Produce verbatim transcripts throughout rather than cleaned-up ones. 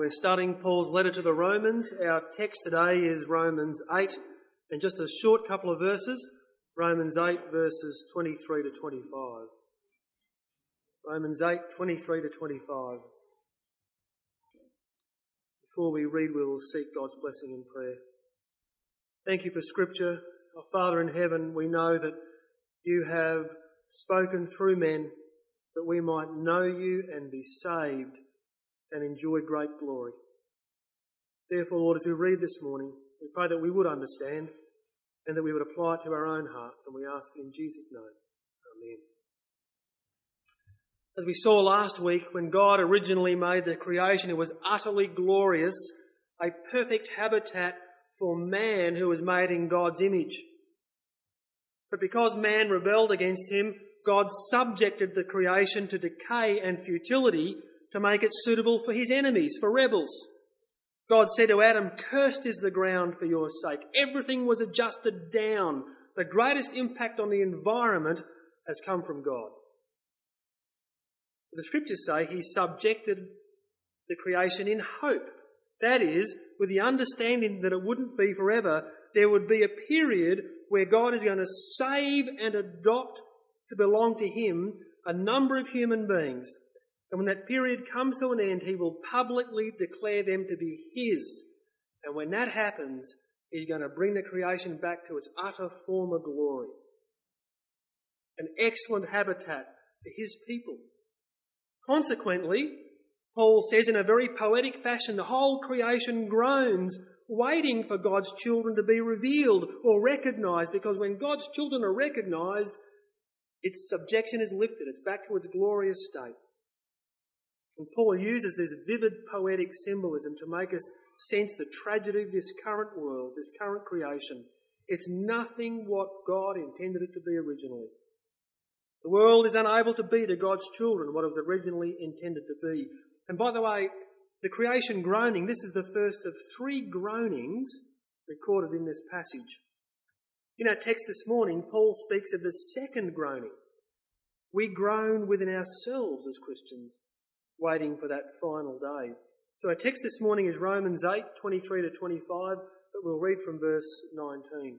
We're studying Paul's letter to the Romans. Our text today is Romans eight, and just a short couple of verses, Romans eight verses twenty-three to twenty-five. Romans eight, twenty-three to twenty-five. Before we read, we will seek God's blessing in prayer. Thank you for Scripture. Our Father in heaven, we know that you have spoken through men that we might know you and be saved and enjoy great glory. Therefore, Lord, as we read this morning, we pray that we would understand and that we would apply it to our own hearts, and we ask it in Jesus' name. Amen. As we saw last week, when God originally made the creation, it was utterly glorious, a perfect habitat for man who was made in God's image. But because man rebelled against him, God subjected the creation to decay and futility to make it suitable for his enemies, for rebels. God said to Adam, "Cursed is the ground for your sake." Everything was adjusted down. The greatest impact on the environment has come from God. The Scriptures say he subjected the creation in hope. That is, with the understanding that it wouldn't be forever, there would be a period where God is going to save and adopt to belong to him a number of human beings. And when that period comes to an end, he will publicly declare them to be his. And when that happens, he's going to bring the creation back to its utter former glory. An excellent habitat for his people. Consequently, Paul says in a very poetic fashion, the whole creation groans, waiting for God's children to be revealed or recognised, because when God's children are recognised, its subjection is lifted. It's back to its glorious state. And Paul uses this vivid poetic symbolism to make us sense the tragedy of this current world, this current creation. It's nothing what God intended it to be originally. The world is unable to be to God's children what it was originally intended to be. And by the way, the creation groaning, this is the first of three groanings recorded in this passage. In our text this morning, Paul speaks of the second groaning. We groan within ourselves as Christians, waiting for that final day. So our text this morning is Romans eight, twenty-three to twenty-five, but we'll read from verse nineteen.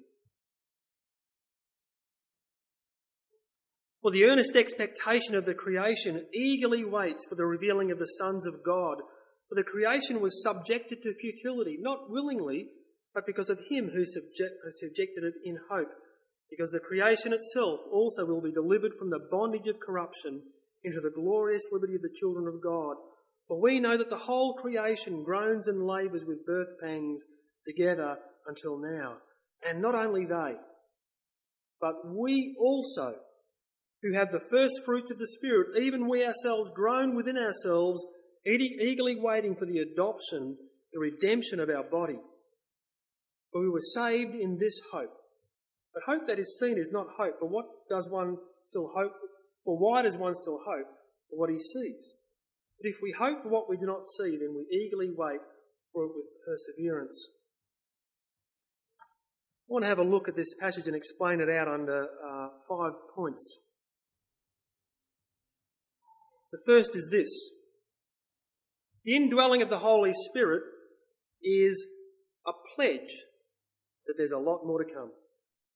For the earnest expectation of the creation eagerly waits for the revealing of the sons of God. For the creation was subjected to futility, not willingly, but because of him who subject, subjected it in hope. Because the creation itself also will be delivered from the bondage of corruption into the glorious liberty of the children of God. For we know that the whole creation groans and labours with birth pangs together until now. And not only they, but we also, who have the first fruits of the Spirit, even we ourselves groan within ourselves, eagerly waiting for the adoption, the redemption of our body. For we were saved in this hope. But hope that is seen is not hope. For what does one still hope? For why does one still hope for what he sees? But if we hope for what we do not see, then we eagerly wait for it with perseverance. I want to have a look at this passage and explain it out under uh, five points. The first is this. The indwelling of the Holy Spirit is a pledge that there's a lot more to come.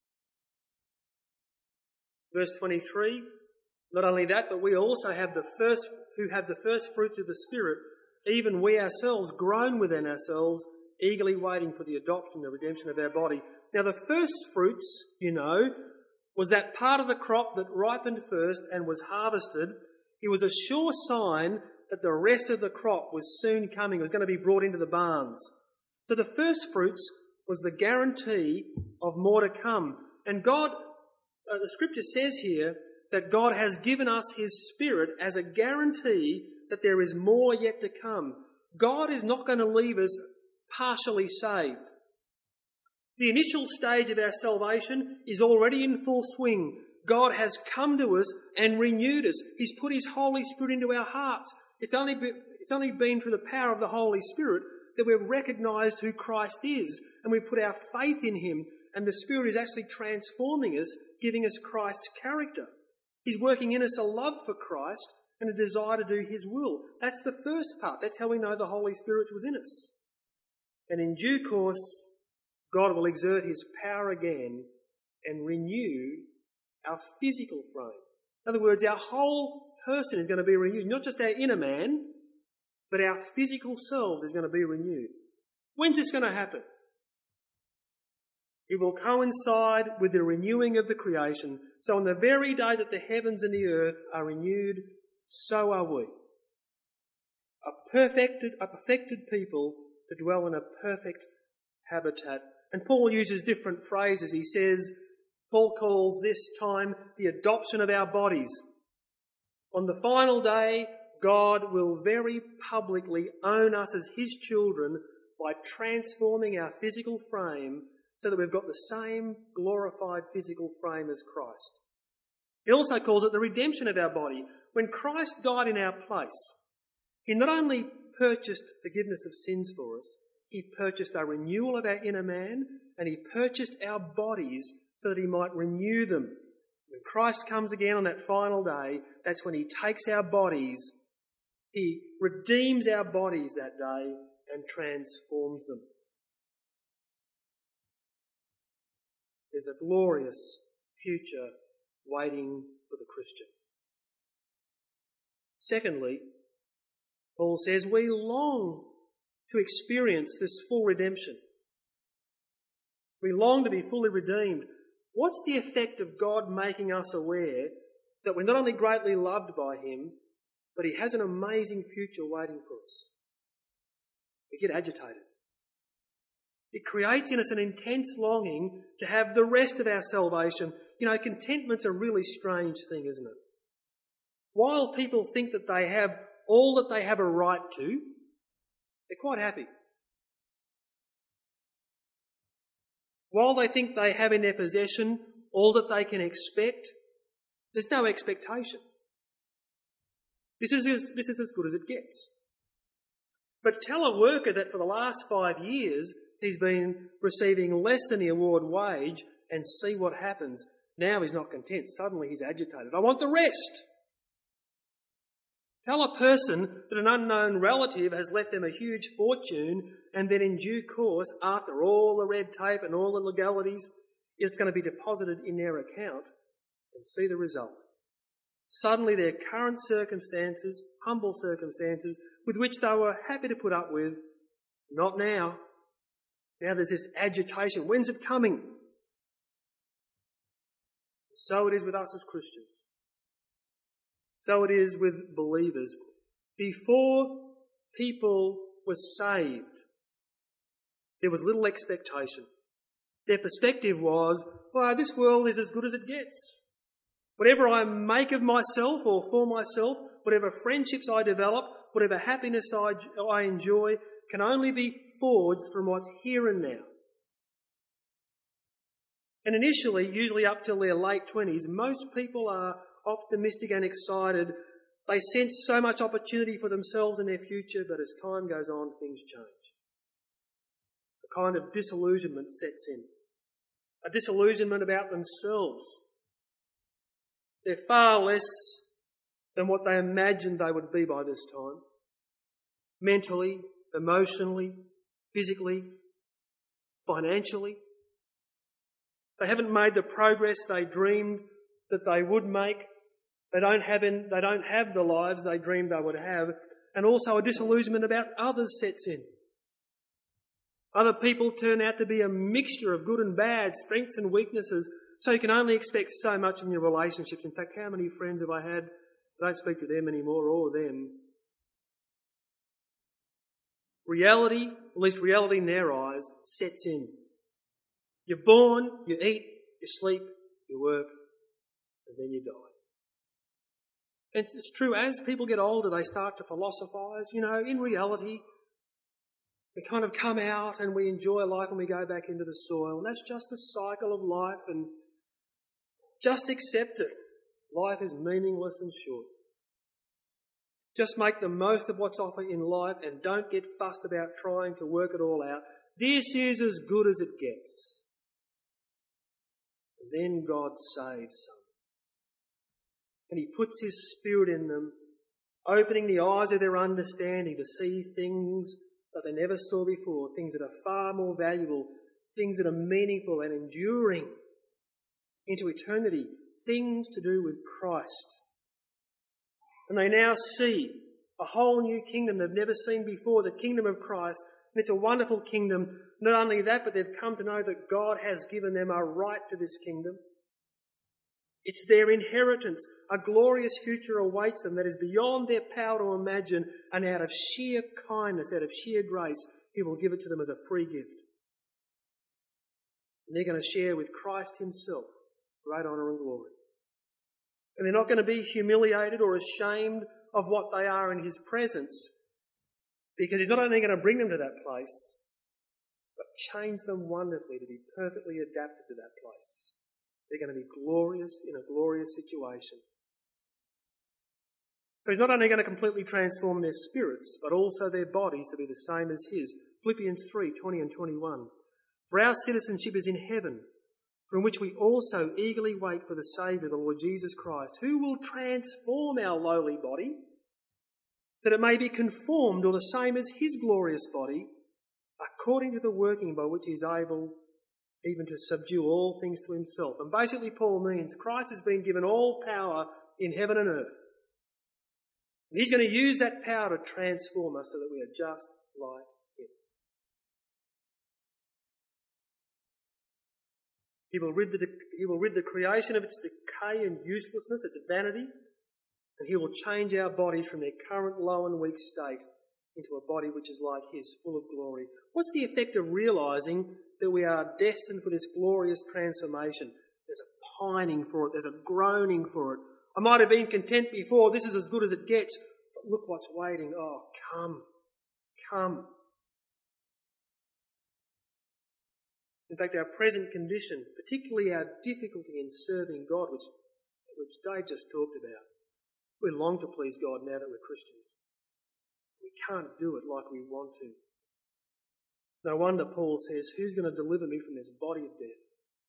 Verse twenty-three, not only that, but we also have the first, who have the first fruits of the Spirit, even we ourselves groan within ourselves, eagerly waiting for the adoption, the redemption of our body. Now the first fruits, you know, was that part of the crop that ripened first and was harvested. It was a sure sign that the rest of the crop was soon coming. It was going to be brought into the barns. So the first fruits was the guarantee of more to come. And God, uh, the Scripture says here that God has given us his Spirit as a guarantee that there is more yet to come. God is not going to leave us partially saved. The initial stage of our salvation is already in full swing. God has come to us and renewed us. He's put his Holy Spirit into our hearts. It's only been, it's only been through the power of the Holy Spirit that we've recognised who Christ is, and we put our faith in him, and the Spirit is actually transforming us, giving us Christ's character. He's working in us a love for Christ, and a desire to do his will. That's the first part. That's how we know the Holy Spirit's within us. And in due course, God will exert his power again and renew our physical frame. In other words, our whole person is going to be renewed. Not just our inner man, but our physical selves is going to be renewed. When's this going to happen? It will coincide with the renewing of the creation. So on the very day that the heavens and the earth are renewed, so are we. A perfected, a perfected people to dwell in a perfect habitat. And Paul uses different phrases. He says, Paul calls this time the adoption of our bodies. On the final day, God will very publicly own us as his children by transforming our physical frame so that we've got the same glorified physical frame as Christ. He also calls it the redemption of our body. When Christ died in our place, he not only purchased forgiveness of sins for us, he purchased a renewal of our inner man, and he purchased our bodies so that he might renew them. When Christ comes again on that final day, that's when he takes our bodies, he redeems our bodies that day and transforms them. There's a glorious future waiting for the Christian. Secondly, Paul says we long to experience this full redemption. We long to be fully redeemed. What's the effect of God making us aware that we're not only greatly loved by him, but he has an amazing future waiting for us? We get agitated. It creates in us an intense longing to have the rest of our salvation. You know, contentment's a really strange thing, isn't it? While people think that they have all that they have a right to, they're quite happy. While they think they have in their possession all that they can expect, there's no expectation. This is as, this is as good as it gets. But tell a worker that for the last five years he's been receiving less than the award wage and see what happens. Now he's not content. Suddenly he's agitated. I want the rest. Tell a person that an unknown relative has left them a huge fortune and then in due course, after all the red tape and all the legalities, it's going to be deposited in their account, and see the result. Suddenly their current circumstances, humble circumstances, with which they were happy to put up with, not now. Now there's this agitation. When's it coming? So it is with us as Christians. So it is with believers. Before people were saved, there was little expectation. Their perspective was, well, this world is as good as it gets. Whatever I make of myself or for myself, whatever friendships I develop, whatever happiness I, I enjoy, can only be forged from what's here and now. And initially, usually up till their late twenties, most people are optimistic and excited. They sense so much opportunity for themselves and their future, but as time goes on, things change. A kind of disillusionment sets in. A disillusionment about themselves. They're far less than what they imagined they would be by this time. Mentally, emotionally, physically, financially. They haven't made the progress they dreamed that they would make. They don't have in, they don't have the lives they dreamed they would have. And also a disillusionment about others sets in. Other people turn out to be a mixture of good and bad, strengths and weaknesses, so you can only expect so much in your relationships. In fact, how many friends have I had? I don't speak to them anymore, or them. Reality, at least reality in their eyes, sets in. You're born, you eat, you sleep, you work, and then you die. And it's true, as people get older, they start to philosophise. You know, in reality, we kind of come out and we enjoy life and we go back into the soil. And that's just the cycle of life, and just accept it. Life is meaningless and short. Just make the most of what's offered in life and don't get fussed about trying to work it all out. This is as good as it gets. And then God saves some. And he puts his Spirit in them opening the eyes of their understanding to see things that they never saw before, things that are far more valuable, things that are meaningful and enduring into eternity, things to do with Christ. And they now see a whole new kingdom they've never seen before, the kingdom of Christ. And it's a wonderful kingdom. Not only that, but they've come to know that God has given them a right to this kingdom. It's their inheritance. A glorious future awaits them that is beyond their power to imagine, and out of sheer kindness, out of sheer grace, He will give it to them as a free gift. And they're going to share with Christ Himself great honour and glory. And they're not going to be humiliated or ashamed of what they are in His presence, because He's not only going to bring them to that place, but change them wonderfully to be perfectly adapted to that place. They're going to be glorious in a glorious situation. So He's not only going to completely transform their spirits, but also their bodies to be the same as His. Philippians three, twenty and twenty-one. For our citizenship is in heaven, from which we also eagerly wait for the Saviour, the Lord Jesus Christ, who will transform our lowly body, that it may be conformed or the same as His glorious body, according to the working by which He is able even to subdue all things to Himself. And basically Paul means Christ has been given all power in heaven and earth. And He's going to use that power to transform us so that we are just like Him. He will rid the, he will rid the creation of its decay and uselessness, its vanity, and He will change our bodies from their current low and weak state into a body which is like His, full of glory. What's the effect of realising that we are destined for this glorious transformation? There's a pining for it, there's a groaning for it. I might have been content before, this is as good as it gets, but look what's waiting. Oh, come, come. In fact, our present condition, particularly our difficulty in serving God, which, which Dave just talked about, we long to please God now that we're Christians. We can't do it like we want to. No wonder Paul says, who's going to deliver me from this body of death?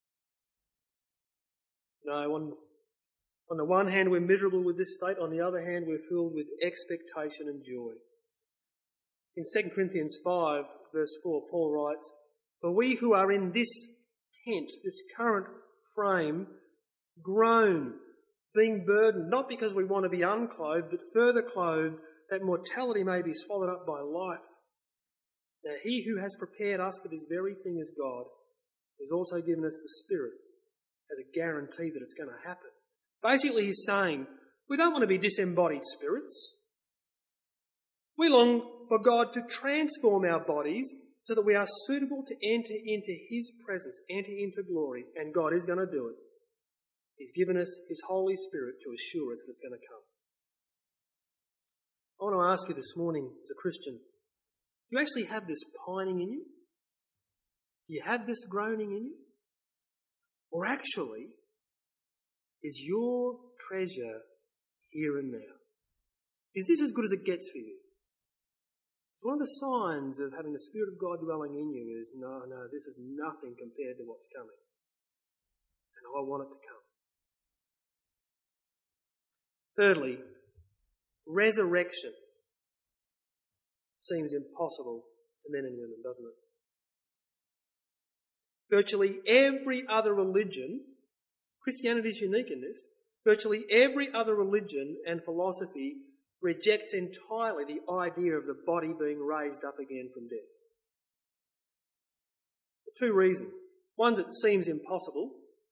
No, on, on the one hand we're miserable with this state, on the other hand we're filled with expectation and joy. In Second Corinthians five, verse four, Paul writes, for we who are in this tent, this current frame, groan, being burdened, not because we want to be unclothed, but further clothed, that mortality may be swallowed up by life. Now He who has prepared us for this very thing is God, who has also given us the Spirit as a guarantee that it's going to happen. Basically He's saying, we don't want to be disembodied spirits. We long for God to transform our bodies so that we are suitable to enter into His presence, enter into glory, and God is going to do it. He's given us His Holy Spirit to assure us that it's going to come. I want to ask you this morning as a Christian, do you actually have this pining in you? Do you have this groaning in you? Or actually, is your treasure here and now? Is this as good as it gets for you? So one of the signs of having the Spirit of God dwelling in you is, no, no, this is nothing compared to what's coming. And I want it to come. Thirdly, resurrection seems impossible to men and women, doesn't it? Virtually every other religion, Christianity is unique in this, virtually every other religion and philosophy rejects entirely the idea of the body being raised up again from death. For two reasons. One, it seems impossible.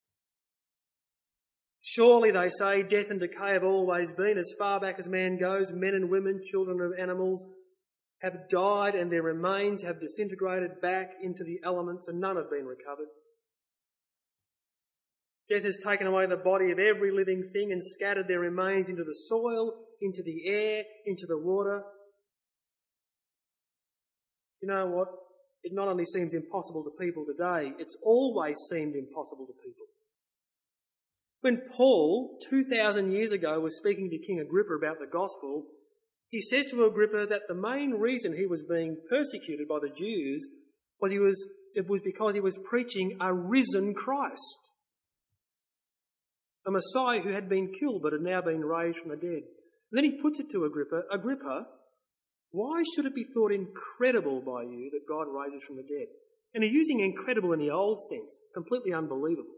Surely, they say, death and decay have always been. As far back as man goes, men and women, children of animals, have died and their remains have disintegrated back into the elements and none have been recovered. Death has taken away the body of every living thing and scattered their remains into the soil, into the air, into the water. You know what? It not only seems impossible to people today, it's always seemed impossible to people. When Paul, two thousand years ago, was speaking to King Agrippa about the gospel, he says to Agrippa that the main reason he was being persecuted by the Jews was he was it was because he was preaching a risen Christ, a Messiah who had been killed but had now been raised from the dead. And then he puts it to Agrippa, Agrippa, why should it be thought incredible by you that God raises from the dead? And he's using incredible in the old sense, completely unbelievable.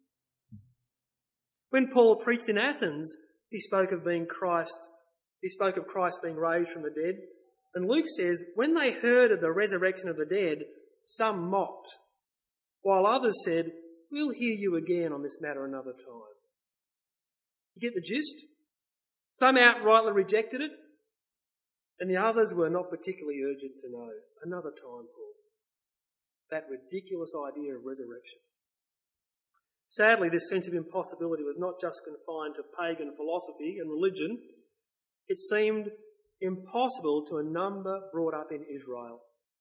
When Paul preached in Athens, he spoke of being Christ, he spoke of Christ being raised from the dead. And Luke says, when they heard of the resurrection of the dead, some mocked, while others said, we'll hear you again on this matter another time. You get the gist? Some outrightly rejected it, and the others were not particularly urgent to know. Another time, Paul. That ridiculous idea of resurrection. Sadly, this sense of impossibility was not just confined to pagan philosophy and religion. It seemed impossible to a number brought up in Israel.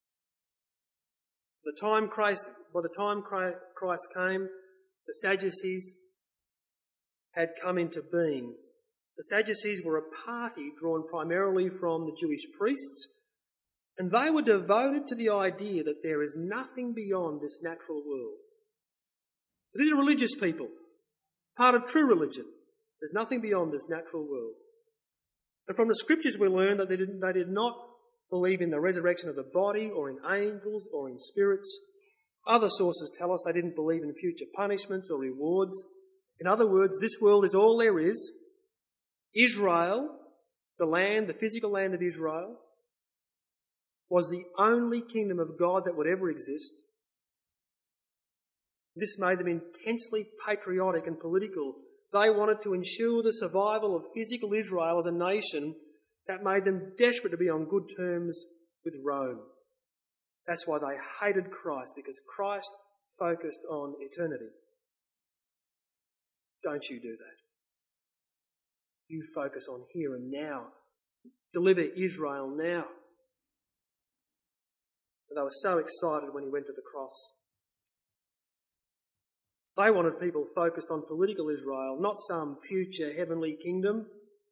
The time Christ, by the time Christ came, the Sadducees had come into being. The Sadducees were a party drawn primarily from the Jewish priests, and they were devoted to the idea that there is nothing beyond this natural world. These are religious people, part of true religion. There's nothing beyond this natural world. And from the scriptures we learn that they did, they did not believe in the resurrection of the body or in angels or in spirits. Other sources tell us they didn't believe in future punishments or rewards. In other words, this world is all there is. Israel, the land, the physical land of Israel, was the only kingdom of God that would ever exist. This made them intensely patriotic and political. They wanted to ensure the survival of physical Israel as a nation. That made them desperate to be on good terms with Rome. That's why they hated Christ, because Christ focused on eternity. Don't you do that. You focus on here and now. Deliver Israel now. And they were so excited when he went to the cross. They wanted people focused on political Israel, not some future heavenly kingdom.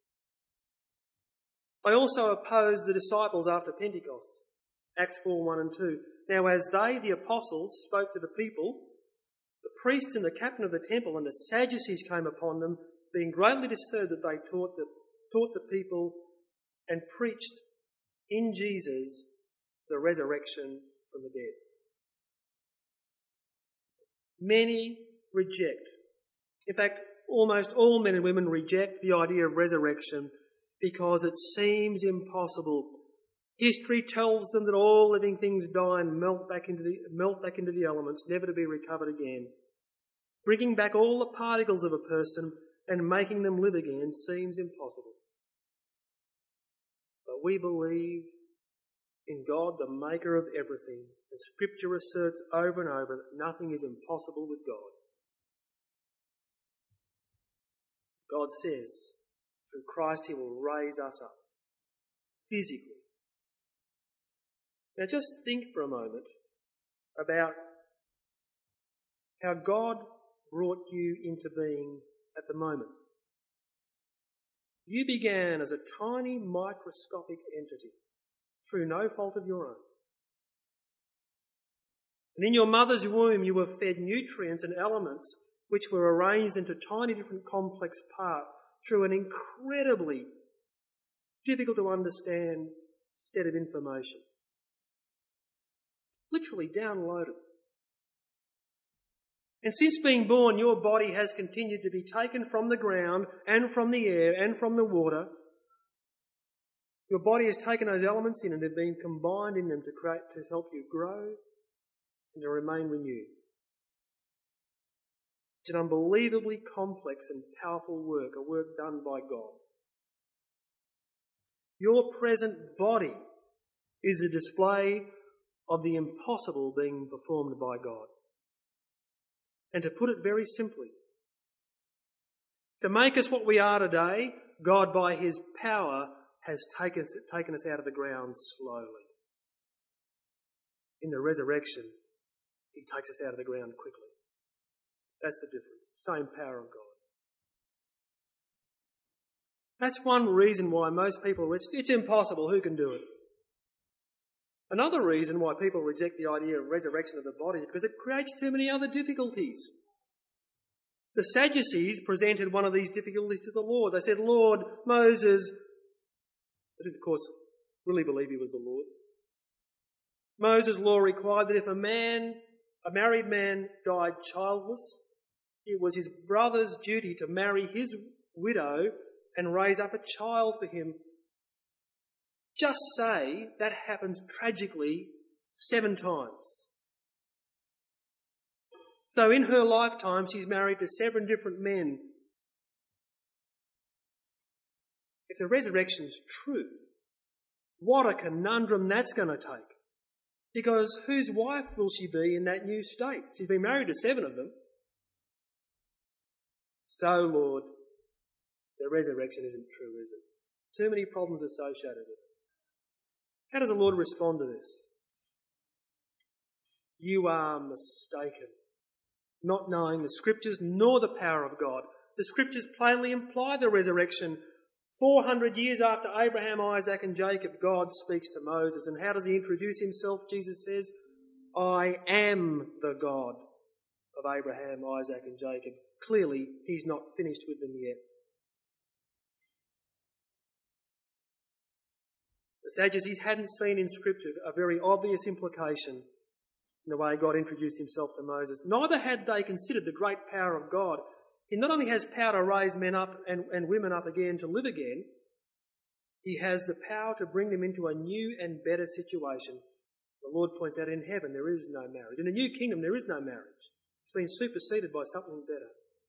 They also opposed the disciples after Pentecost, Acts four, one and two. Now as they, the apostles, spoke to the people, the priests and the captain of the temple and the Sadducees came upon them, being greatly disturbed that they taught the, taught the people and preached in Jesus the resurrection from the dead. Many reject. In fact, almost all men and women reject the idea of resurrection because it seems impossible. History tells them that all living things die and melt back into the, melt back into the elements, never to be recovered again. Bringing back all the particles of a person and making them live again seems impossible. But we believe in God, the maker of everything, and Scripture asserts over and over that nothing is impossible with God. God says, through Christ he will raise us up, physically. Now just think for a moment about how God brought you into being at the moment. You began as a tiny microscopic entity through no fault of your own. And in your mother's womb you were fed nutrients and elements which were arranged into tiny different complex parts through an incredibly difficult to understand set of information. Literally downloaded. And since being born, your body has continued to be taken from the ground and from the air and from the water. Your body has taken those elements in and have been combined in them to create, to help you grow and to remain renewed. It's an unbelievably complex and powerful work, a work done by God. Your present body is a display of the impossible being performed by God. And to put it very simply, to make us what we are today, God by his power has taken, taken us out of the ground slowly. In the resurrection, he takes us out of the ground quickly. That's the difference. Same power of God. That's one reason why most people, it's, it's impossible, who can do it? Another reason why people reject the idea of resurrection of the body is because it creates too many other difficulties. The Sadducees presented one of these difficulties to the Lord. They said, Lord, Moses They didn't, of course, really believe he was the Lord. Moses' law required that if a man, a married man, died childless, it was his brother's duty to marry his widow and raise up a child for him. Just say that happens tragically seven times. So in her lifetime, she's married to seven different men. If the resurrection's true, what a conundrum that's going to take. Because whose wife will she be in that new state? She's been married to seven of them. So, Lord, the resurrection isn't true, is it? Too many problems associated with it. How does the Lord respond to this? You are mistaken, not knowing the Scriptures nor the power of God. The Scriptures plainly imply the resurrection. Four hundred years after Abraham, Isaac and Jacob, God speaks to Moses. And how does he introduce himself? Jesus says, I am the God of Abraham, Isaac and Jacob. Clearly, he's not finished with them yet. The Sadducees hadn't seen in Scripture a very obvious implication in the way God introduced himself to Moses. Neither had they considered the great power of God. He not only has power to raise men up and, and women up again to live again, he has the power to bring them into a new and better situation. The Lord points out in heaven there is no marriage. In the new kingdom there is no marriage. It's been superseded by something better.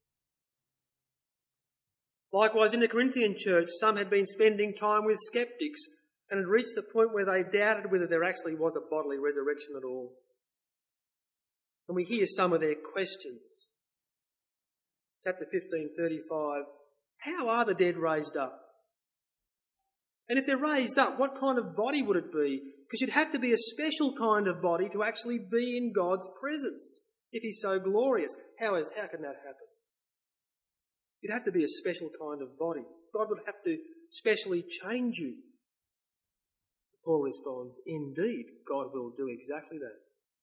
Likewise, in the Corinthian church, some had been spending time with skeptics and had reached the point where they doubted whether there actually was a bodily resurrection at all. And we hear some of their questions. Chapter fifteen, thirty-five. How are the dead raised up? And if they're raised up, what kind of body would it be? Because you'd have to be a special kind of body to actually be in God's presence if he's so glorious. How is, how can that happen? You'd have to be a special kind of body. God would have to specially change you. Paul responds, indeed, God will do exactly that.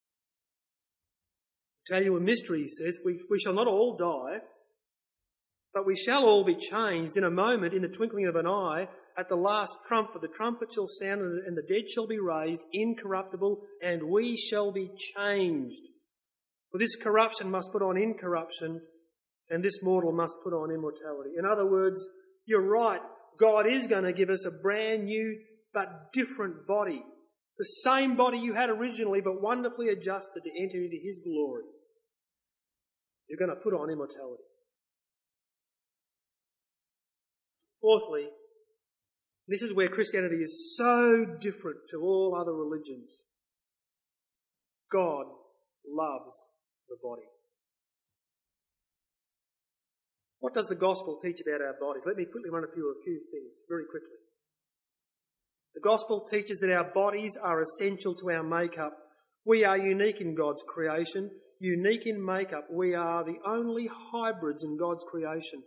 I tell you a mystery, he says, we, we shall not all die, but we shall all be changed in a moment, in the twinkling of an eye, at the last trump, for the trumpet shall sound, and the dead shall be raised incorruptible, and we shall be changed. For this corruption must put on incorruption, and this mortal must put on immortality. In other words, you're right, God is going to give us a brand new but different body. The same body you had originally, but wonderfully adjusted to enter into his glory. You're going to put on immortality. Fourthly, this is where Christianity is so different to all other religions. God loves the body. What does the gospel teach about our bodies? Let me quickly run a few, a few things, very quickly. The gospel teaches that our bodies are essential to our makeup. We are unique in God's creation. Unique in makeup. We are the only hybrids in God's creation.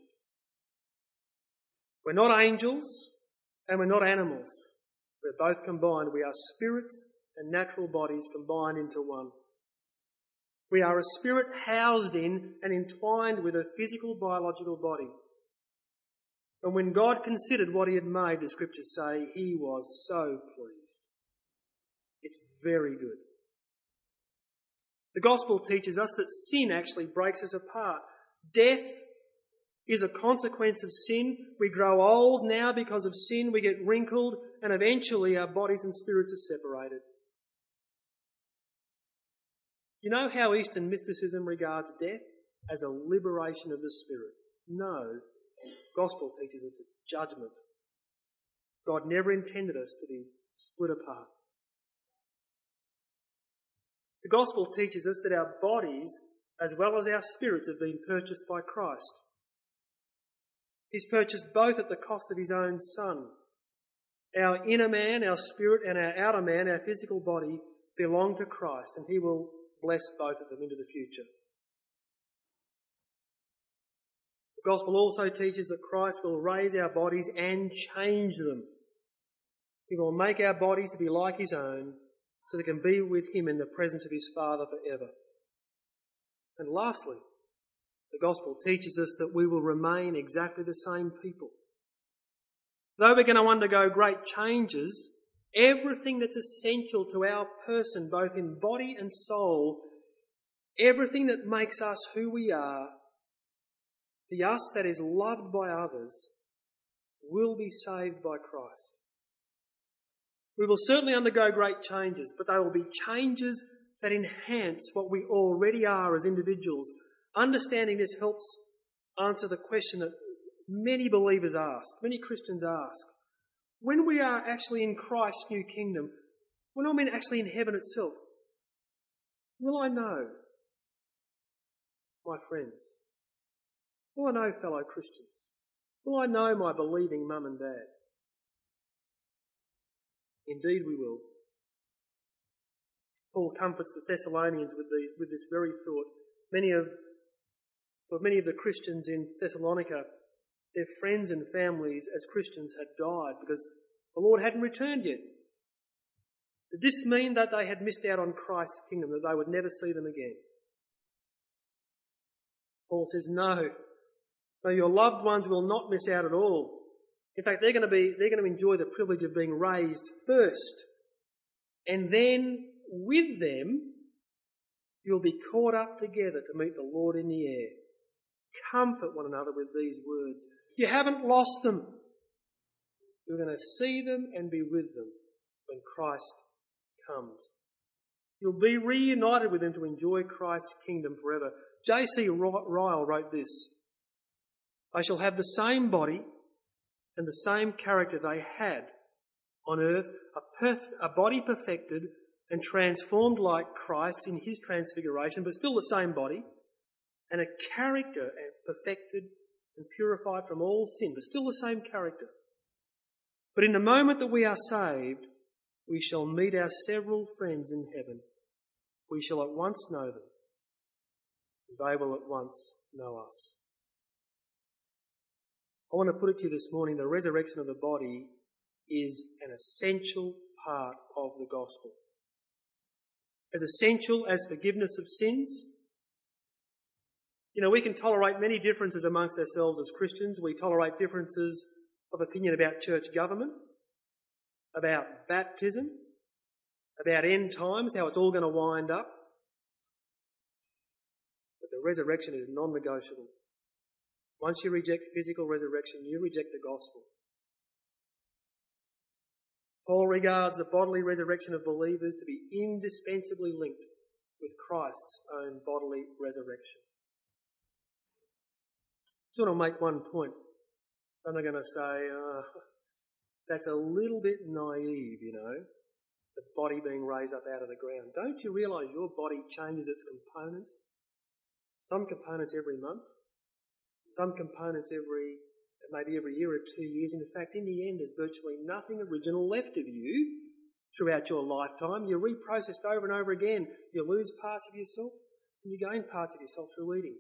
We're not angels and we're not animals. We're both combined. We are spirits and natural bodies combined into one. We are a spirit housed in and entwined with a physical, biological body. And when God considered what he had made, the scriptures say, he was so pleased. It's very good. The gospel teaches us that sin actually breaks us apart. Death is a consequence of sin. We grow old now because of sin. We get wrinkled, and eventually our bodies and spirits are separated. You know how Eastern mysticism regards death? As a liberation of the spirit. No. Gospel teaches it's a judgment. God never intended us to be split apart. The gospel teaches us that our bodies, as well as our spirits, have been purchased by Christ. He's purchased both at the cost of his own Son. Our inner man, our spirit, and our outer man, our physical body, belong to Christ, and he will bless both of them into the future. The gospel also teaches that Christ will raise our bodies and change them. He will make our bodies to be like his own, so they can be with him in the presence of his Father forever. And lastly, the gospel teaches us that we will remain exactly the same people. though we're going to undergo great changes, everything that's essential to our person, both in body and soul, everything that makes us who we are, the us that is loved by others, will be saved by Christ. We will certainly undergo great changes, but they will be changes that enhance what we already are as individuals. Understanding this helps answer the question that many believers ask, many Christians ask. When we are actually in Christ's new kingdom, when I'm in actually in heaven itself, will I know my friends? Will I know fellow Christians? Will I know my believing mum and dad? Indeed we will. Paul comforts the Thessalonians with, the, with this very thought. Many of, for many of the Christians in Thessalonica, their friends and families as Christians had died because the Lord hadn't returned yet. Did this mean that they had missed out on Christ's kingdom, that they would never see them again? Paul says, no. No, your loved ones will not miss out at all. In fact, they're going to be, they're going to enjoy the privilege of being raised first. And then with them, you'll be caught up together to meet the Lord in the air. Comfort one another with these words. You haven't lost them. You're going to see them and be with them when Christ comes. You'll be reunited with them to enjoy Christ's kingdom forever. J C Ryle wrote this. They shall have the same body and the same character they had on earth, a, perf- a body perfected and transformed like Christ in his transfiguration, but still the same body, and a character perfected and purified from all sin, but still the same character. But in the moment that we are saved, we shall meet our several friends in heaven. We shall at once know them. They will at once know us. I want to put it to you this morning, the resurrection of the body is an essential part of the gospel. As essential as forgiveness of sins. You know, we can tolerate many differences amongst ourselves as Christians. We tolerate differences of opinion about church government, about baptism, about end times, how it's all going to wind up. But the resurrection is non-negotiable. Once you reject physical resurrection, you reject the gospel. Paul regards the bodily resurrection of believers to be indispensably linked with Christ's own bodily resurrection. I just want to make one point. Some are going to say, oh, that's a little bit naive, you know, the body being raised up out of the ground. Don't you realise your body changes its components? Some components every month, some components every, maybe every year or two years. In fact, in the end, there's virtually nothing original left of you throughout your lifetime. You're reprocessed over and over again. You lose parts of yourself and you gain parts of yourself through eating.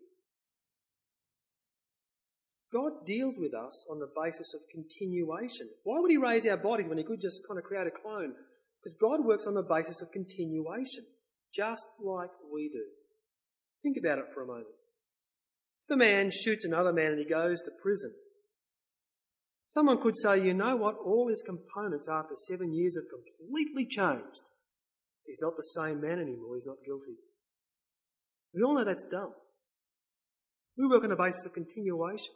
God deals with us on the basis of continuation. Why would he raise our bodies when he could just kind of create a clone? Because God works on the basis of continuation, just like we do. Think about it for a moment. If a man shoots another man and he goes to prison, someone could say, you know what, all his components after seven years have completely changed. He's not the same man anymore, he's not guilty. We all know that's dumb. We work on the basis of continuation.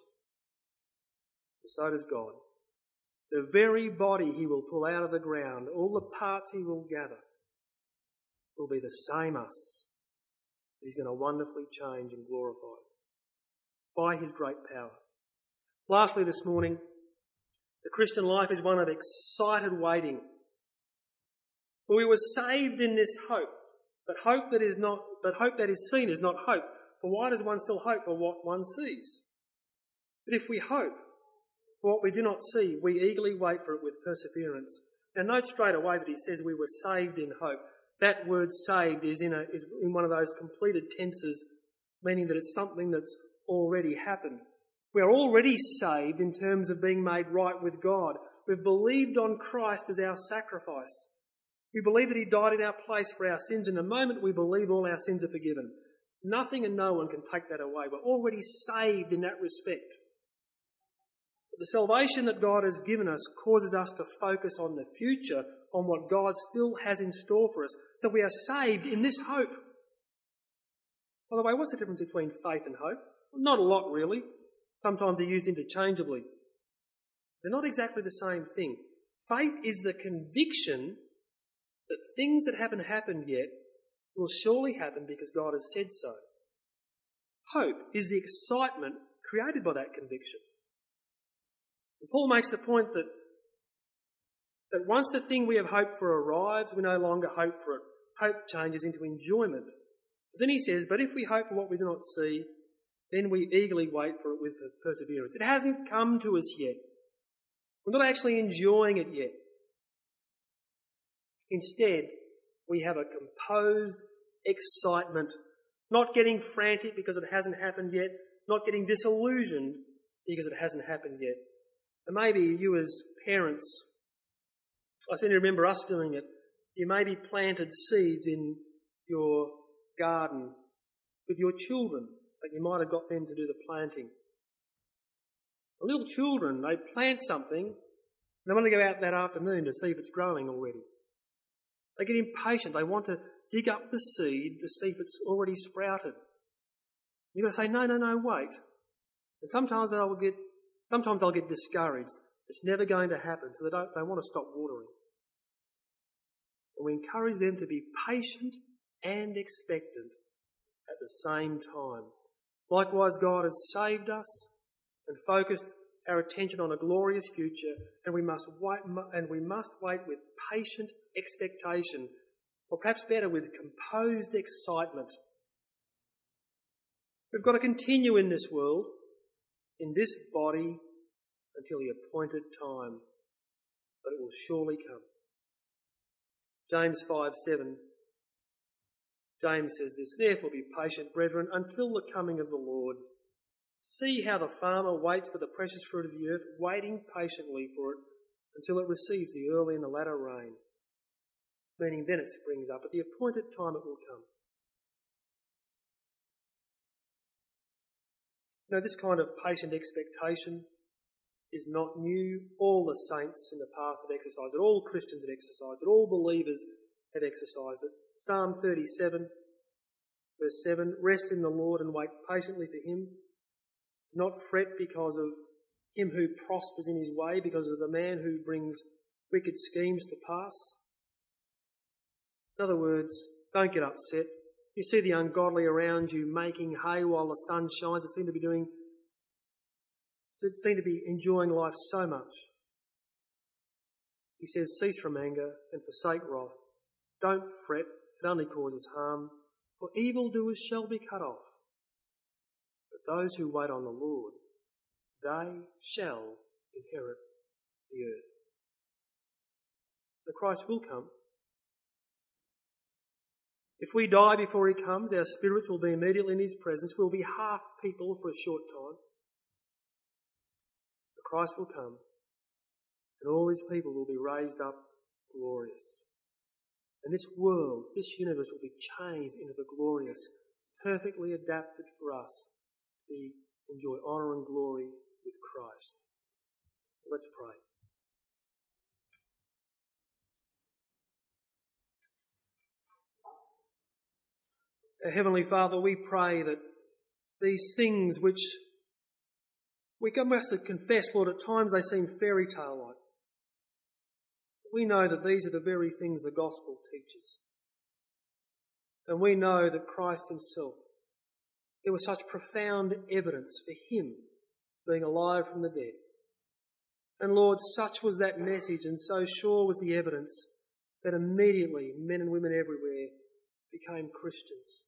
So does God. The very body he will pull out of the ground, all the parts he will gather, will be the same us. He's going to wonderfully change and glorify by his great power. Lastly this morning, the Christian life is one of excited waiting. For we were saved in this hope, but hope that is not, but hope that is seen is not hope. For why does one still hope for what one sees? But if we hope for what we do not see, we eagerly wait for it with perseverance. Now note straight away that he says we were saved in hope. That word saved is in, a, is in one of those completed tenses, meaning that it's something that's already happened. We are already saved in terms of being made right with God. We've believed on Christ as our sacrifice. We believe that he died in our place for our sins, and the moment we believe, all our sins are forgiven. Nothing and no one can take that away. We're already saved in that respect. The salvation that God has given us causes us to focus on the future, on what God still has in store for us. So we are saved in this hope. By the way, what's the difference between faith and hope? Well, not a lot, really. Sometimes they're used interchangeably. They're not exactly the same thing. Faith is the conviction that things that haven't happened yet will surely happen because God has said so. Hope is the excitement created by that conviction. And Paul makes the point that, that once the thing we have hoped for arrives, we no longer hope for it. Hope changes into enjoyment. But then he says, but if we hope for what we do not see, then we eagerly wait for it with perseverance. It hasn't come to us yet. We're not actually enjoying it yet. Instead, we have a composed excitement, not getting frantic because it hasn't happened yet, not getting disillusioned because it hasn't happened yet. And maybe you as parents, I seem to remember us doing it, you maybe planted seeds in your garden with your children, but you might have got them to do the planting. The little children, they plant something, and they want to go out that afternoon to see if it's growing already. They get impatient. They want to dig up the seed to see if it's already sprouted. You've got to say, no, no, no, wait. And sometimes they'll get, sometimes they'll get discouraged. It's never going to happen, so they don't, they want to stop watering. And we encourage them to be patient and expectant at the same time. Likewise, God has saved us and focused our attention on a glorious future, and we must wait, and we must wait with patient expectation, or perhaps better, with composed excitement. We've got to continue in this world, in this body, until the appointed time, but it will surely come. James five seven. James says this, therefore be patient, brethren, until the coming of the Lord. See how the farmer waits for the precious fruit of the earth, waiting patiently for it until it receives the early and the latter rain. Meaning then it springs up. At the appointed time it will come. Now this kind of patient expectation is not new. All the saints in the past have exercised it. All Christians have exercised it. All believers have exercised it. Psalm thirty-seven, verse seven, rest in the Lord and wait patiently for him. Not fret because of him who prospers in his way, because of the man who brings wicked schemes to pass. In other words, don't get upset. You see the ungodly around you making hay while the sun shines. They seem to be doing, seem to be enjoying life so much. He says, cease from anger and forsake wrath. Don't fret, it only causes harm, for evildoers shall be cut off. But those who wait on the Lord, they shall inherit the earth. So Christ will come. If we die before he comes, our spirits will be immediately in his presence. We'll be half people for a short time. But Christ will come, and all his people will be raised up glorious. And this world, this universe will be changed into the glorious, perfectly adapted for us to enjoy honour and glory with Christ. Let's pray. Our Heavenly Father, we pray that these things which we must confess, Lord, at times they seem fairy tale-like. We know that these are the very things the gospel teaches. And we know that Christ himself, there was such profound evidence for him being alive from the dead. And Lord, such was that message and so sure was the evidence that immediately men and women everywhere became Christians.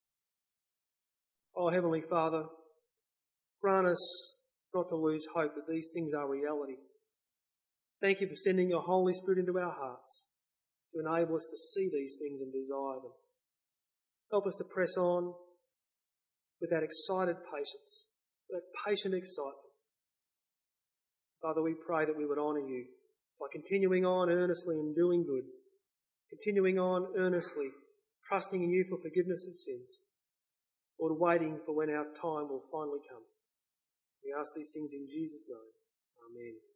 Oh, Heavenly Father, grant us not to lose hope that these things are reality. Thank you for sending your Holy Spirit into our hearts to enable us to see these things and desire them. Help us to press on with that excited patience, that patient excitement. Father, we pray that we would honour you by continuing on earnestly and doing good, continuing on earnestly, trusting in you for forgiveness of sins, or waiting for when our time will finally come. We ask these things in Jesus' name. Amen.